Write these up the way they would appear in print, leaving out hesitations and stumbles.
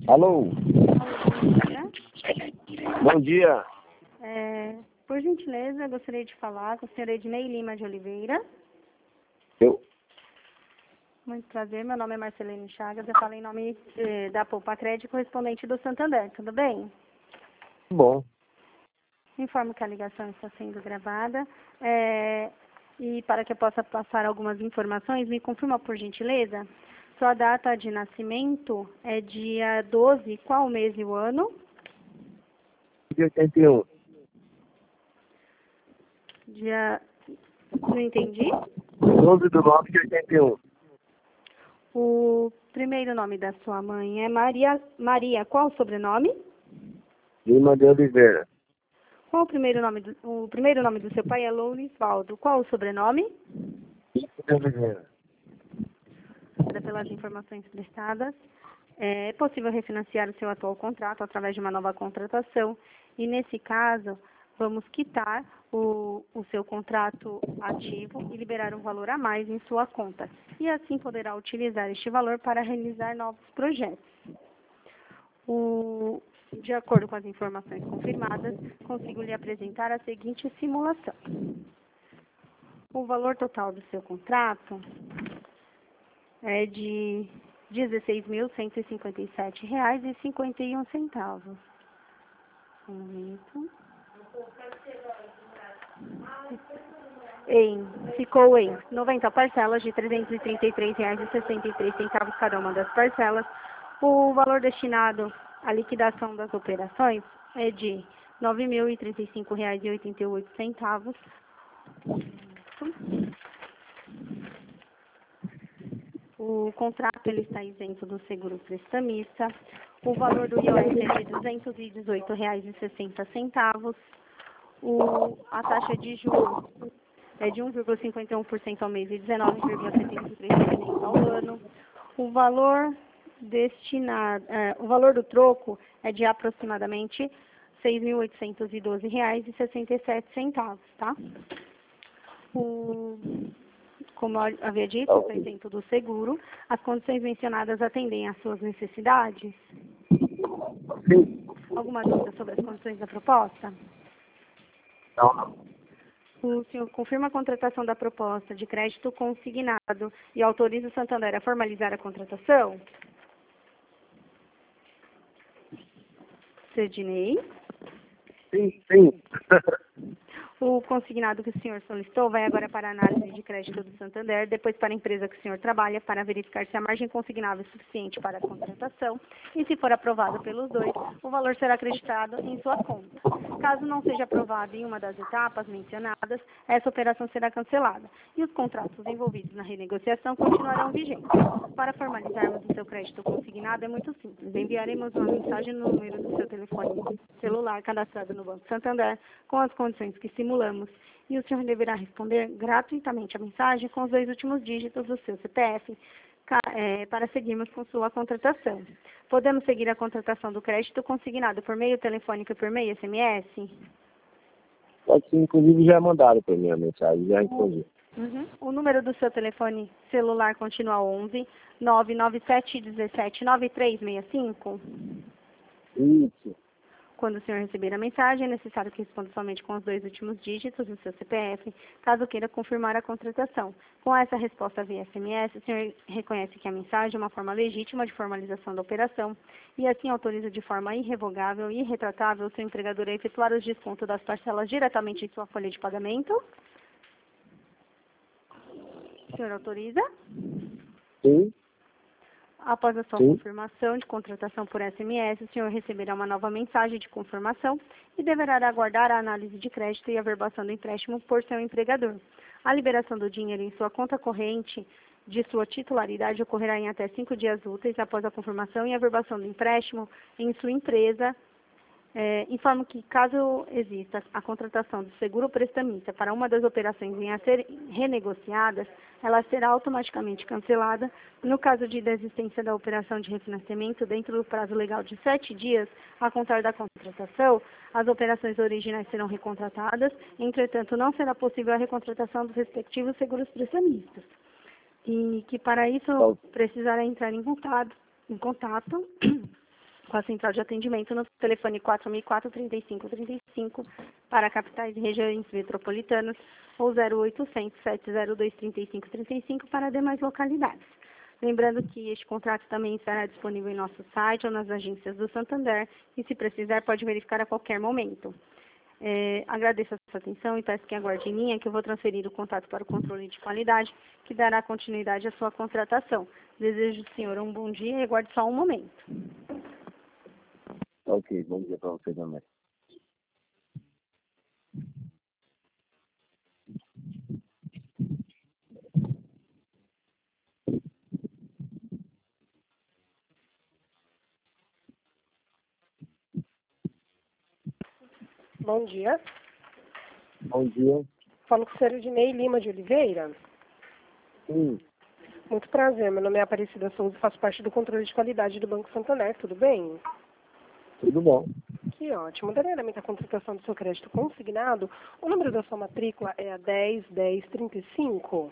Alô? Bom dia. Por gentileza, eu gostaria de falar com o senhor Ednei Lima de Oliveira. Eu? Muito prazer, meu nome é Marcelene Chagas, eu falo em nome da Poupa Crédito, correspondente do Santander, tudo bem? Bom. Informo que a ligação está sendo gravada e para que eu possa passar algumas informações, me confirma por gentileza, sua data de nascimento é dia 12, qual o mês e o ano? Dia 81. Não entendi. 12/9/81. O primeiro nome da sua mãe é Maria. Maria, qual o sobrenome? Lima de Oliveira. Qual o primeiro nome do seu pai é Lourisvaldo. Qual o sobrenome? Lima de Oliveira. Obrigada pelas informações prestadas. É possível refinanciar o seu atual contrato através de uma nova contratação e, nesse caso, vamos quitar o seu contrato ativo e liberar um valor a mais em sua conta. E assim poderá utilizar este valor para realizar novos projetos. De acordo com as informações confirmadas, consigo lhe apresentar a seguinte simulação. O valor total do seu contrato é de R$ 16.157,51. Um momento. Ficou em 90 parcelas de R$ 333,63 cada uma das parcelas. O valor destinado à liquidação das operações é de R$ 9.035,88. O contrato ele está isento do seguro prestamista. O valor do IOF é de R$ 218,60. A taxa de juros é de 1,51% ao mês e 19,73% ao ano. O valor do troco é de aproximadamente R$ 6.812,67, tá? Como eu havia dito, está isento do seguro. As condições mencionadas atendem às suas necessidades? Sim. Alguma dúvida sobre as condições da proposta? Não. O senhor confirma a contratação da proposta de crédito consignado e autoriza o Santander a formalizar a contratação? Ednei? Sim. O consignado que o senhor solicitou vai agora para a análise de crédito do Santander, depois para a empresa que o senhor trabalha, para verificar se a margem consignável é suficiente para a contratação e, se for aprovado pelos dois, o valor será acreditado em sua conta. Caso não seja aprovado em uma das etapas mencionadas, essa operação será cancelada e os contratos envolvidos na renegociação continuarão vigentes. Para formalizarmos o seu crédito consignado é muito simples. Enviaremos uma mensagem no número do seu telefone celular cadastrado no Banco Santander com as condições que simulamos e o senhor deverá responder gratuitamente a mensagem com os 2 últimos dígitos do seu CPF para seguirmos com sua contratação. Podemos seguir a contratação do crédito consignado por meio telefônico e por meio SMS? Pode ser, inclusive já mandaram para mim a mensagem, já respondi. O número do seu telefone celular continua 11 997 17 9365? Isso. Quando o senhor receber a mensagem, é necessário que responda somente com os 2 últimos dígitos do seu CPF, caso queira confirmar a contratação. Com essa resposta via SMS, o senhor reconhece que a mensagem é uma forma legítima de formalização da operação e assim autoriza de forma irrevogável e irretratável o seu empregador a efetuar os descontos das parcelas diretamente em sua folha de pagamento? O senhor autoriza? Sim. Após a sua confirmação de contratação por SMS, o senhor receberá uma nova mensagem de confirmação e deverá aguardar a análise de crédito e a averbação do empréstimo por seu empregador. A liberação do dinheiro em sua conta corrente de sua titularidade ocorrerá em até 5 dias úteis após a confirmação e a averbação do empréstimo em sua empresa. Informo que, caso exista a contratação do seguro prestamista para uma das operações a ser renegociadas, ela será automaticamente cancelada. No caso de desistência da operação de refinanciamento, dentro do prazo legal de 7 dias a contar da contratação, as operações originais serão recontratadas. Entretanto, não será possível a recontratação dos respectivos seguros prestamistas. E que, para isso, precisará entrar em contato com a central de atendimento no telefone 4004-3535 para capitais e regiões metropolitanas ou 0800 702 3535 para demais localidades. Lembrando que este contrato também estará disponível em nosso site ou nas agências do Santander e, se precisar, pode verificar a qualquer momento. Agradeço a sua atenção e peço que aguarde em linha que eu vou transferir o contato para o controle de qualidade, que dará continuidade à sua contratação. Desejo ao senhor um bom dia e aguarde só um momento. Ok, bom dia para você também. Bom dia. Bom dia. Falo com o senhor Ednei Lima de Oliveira. Sim, Muito prazer, meu nome é Aparecida Souza e faço parte do controle de qualidade do Banco Santander, tudo bem? tudo bom. Que ótimo. Danielamente, a contratação do seu crédito consignado, o número da sua matrícula é a 101035.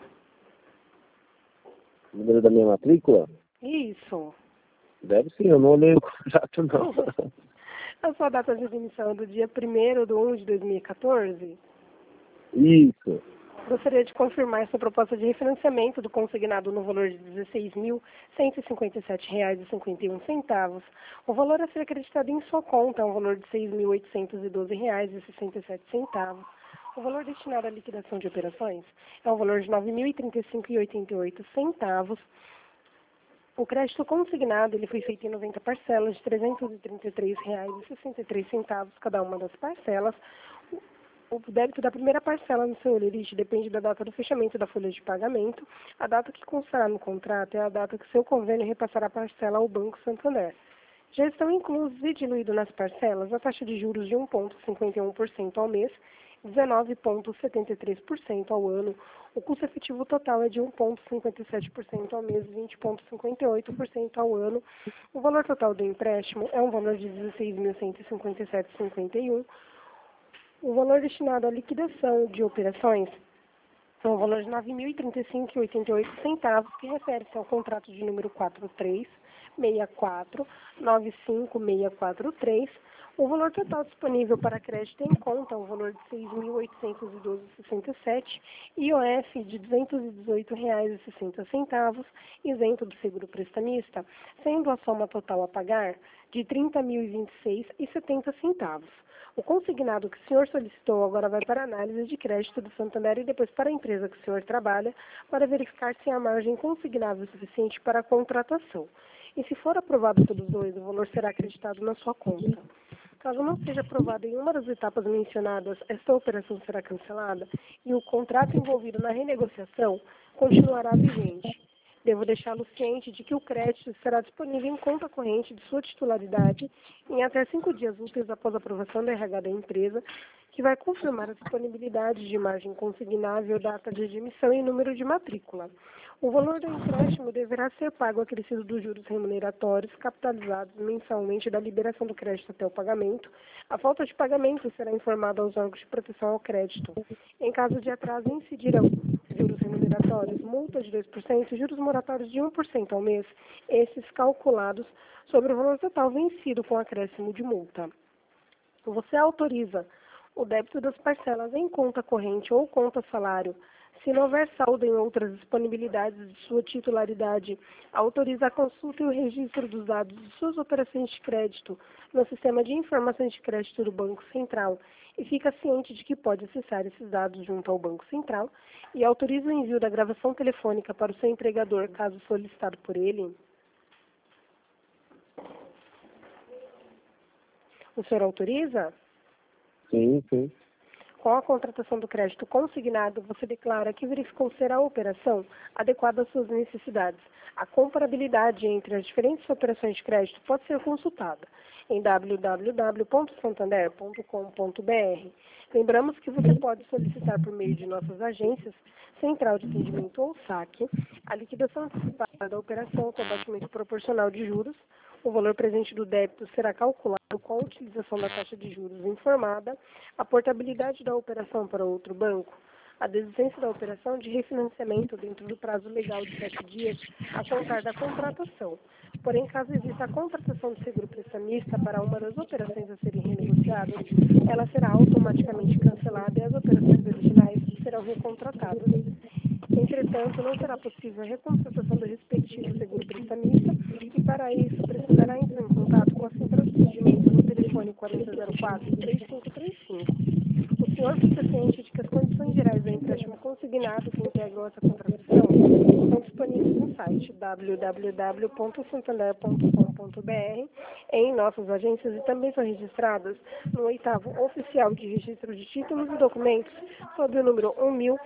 O número da minha matrícula? Isso. Deve sim, eu não olhei o contrato não. A sua data de admissão é do dia 1º de 2014. Isso. Gostaria de confirmar essa proposta de refinanciamento do consignado no valor de R$ 16.157,51. O valor a ser acreditado em sua conta é um valor de R$ 6.812,67. O valor destinado à liquidação de operações é um valor de R$ 9.035,88. O crédito consignado ele foi feito em 90 parcelas de R$ 333,63 cada uma das parcelas. O débito da primeira parcela no seu limite depende da data do fechamento da folha de pagamento. A data que constará no contrato é a data que seu convênio repassará a parcela ao Banco Santander. Já estão inclusos e diluídos nas parcelas a taxa de juros de 1,51% ao mês, 19,73% ao ano. O custo efetivo total é de 1,57% ao mês, 20,58% ao ano. O valor total do empréstimo é um valor de R$ 16.157,51. O valor destinado à liquidação de operações é um valor de R$ 9.035,88, que refere-se ao contrato de número 436495643. O valor total disponível para crédito em conta é um valor de R$ 6.812,67, IOF de R$ 218,60, isento do seguro prestamista, sendo a soma total a pagar de R$ 30.026,70. O consignado que o senhor solicitou agora vai para a análise de crédito do Santander e depois para a empresa que o senhor trabalha para verificar se a margem consignável é suficiente para a contratação. E se for aprovado pelos dois, o valor será acreditado na sua conta. Caso não seja aprovado em uma das etapas mencionadas, esta operação será cancelada e o contrato envolvido na renegociação continuará vigente. Devo deixá-lo ciente de que o crédito será disponível em conta corrente de sua titularidade em até 5 dias úteis após a aprovação da RH da empresa, que vai confirmar a disponibilidade de margem consignável, data de admissão e número de matrícula. O valor do empréstimo deverá ser pago acrescido dos juros remuneratórios capitalizados mensalmente da liberação do crédito até o pagamento. A falta de pagamento será informada aos órgãos de proteção ao crédito. Em caso de atraso, incidirão juros remuneratórios, multa de 2% e juros moratórios de 1% ao mês, esses calculados sobre o valor total vencido com acréscimo de multa. Você autoriza o débito das parcelas em conta corrente ou conta salário. Se não houver saldo em outras disponibilidades de sua titularidade, autoriza a consulta e o registro dos dados de suas operações de crédito no Sistema de Informações de Crédito do Banco Central e fica ciente de que pode acessar esses dados junto ao Banco Central e autoriza o envio da gravação telefônica para o seu empregador, caso solicitado por ele. O senhor autoriza? Sim, sim. Com a contratação do crédito consignado, você declara que verificou ser a operação adequada às suas necessidades. A comparabilidade entre as diferentes operações de crédito pode ser consultada em www.santander.com.br. Lembramos que você pode solicitar por meio de nossas agências, Central de Atendimento ou SAC, a liquidação antecipada da operação com abatimento proporcional de juros. O valor presente do débito será calculado com a utilização da taxa de juros informada, a portabilidade da operação para outro banco, a desistência da operação de refinanciamento dentro do prazo legal de 7 dias a contar da contratação. Porém, caso exista a contratação de seguro prestamista para uma das operações a serem renegociadas, ela será automaticamente cancelada e as operações originais serão recontratadas. Entretanto, não será possível a recontratação do respectivo seguro prestamista e, para isso, precisará entrar em contato com a central de atendimento no telefone 4004-3535. O senhor fica ciente de que as condições gerais do empréstimo consignado que integram essa contratação estão disponíveis no site www.santander.com.br, em nossas agências, e também são registradas no 8º Oficial de Registro de Títulos e Documentos, sob o número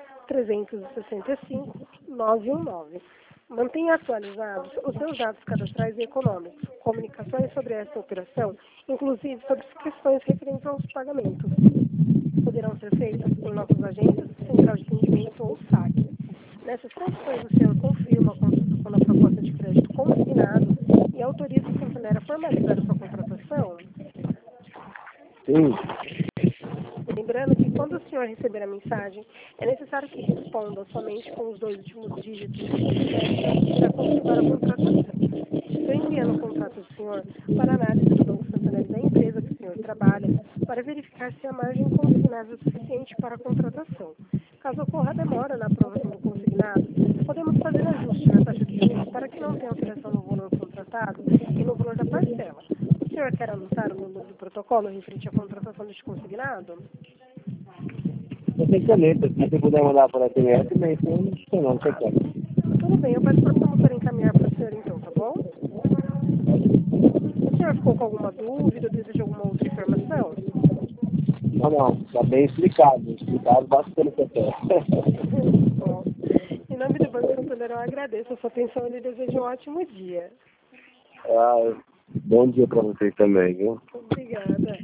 1.365-919. Mantenha atualizados os seus dados cadastrais e econômicos, comunicações sobre esta operação, inclusive sobre as questões referentes aos pagamentos. Poderão ser feitas por nossas agências, central de atendimento ou saque. Nessas condições, o senhor confirma a contratação da proposta de crédito consignado e autoriza o Santander a formalizar a sua contratação? Sim. Lembrando que quando o senhor receber a mensagem, é necessário que responda somente com os 2 últimos dígitos do CPF para confirmar a contratação. Estou enviando o contrato do senhor para análise do Banco Santander da empresa que o senhor trabalha, para verificar se a margem consignável é suficiente para a contratação. Caso ocorra demora na aprovação do consignado, podemos fazer ajuste na taxa de juros para que não tenha alteração no valor contratado e no valor da parcela. O senhor quer anunciar o número do protocolo referente à contratação deste consignado? Eu tenho caneta, se você puder mandar para a SMS, também tem não, você quer. Tudo bem, eu peço para o promotor encaminhar para o senhor então, tá bom? O senhor ficou com alguma dúvida, deseja alguma outra informação? Não, está bem explicado. Explicado bastante até. Bom, em nome do Banco Santander, eu agradeço a sua atenção e lhe desejo um ótimo dia. Bom dia para vocês também, viu? Obrigada.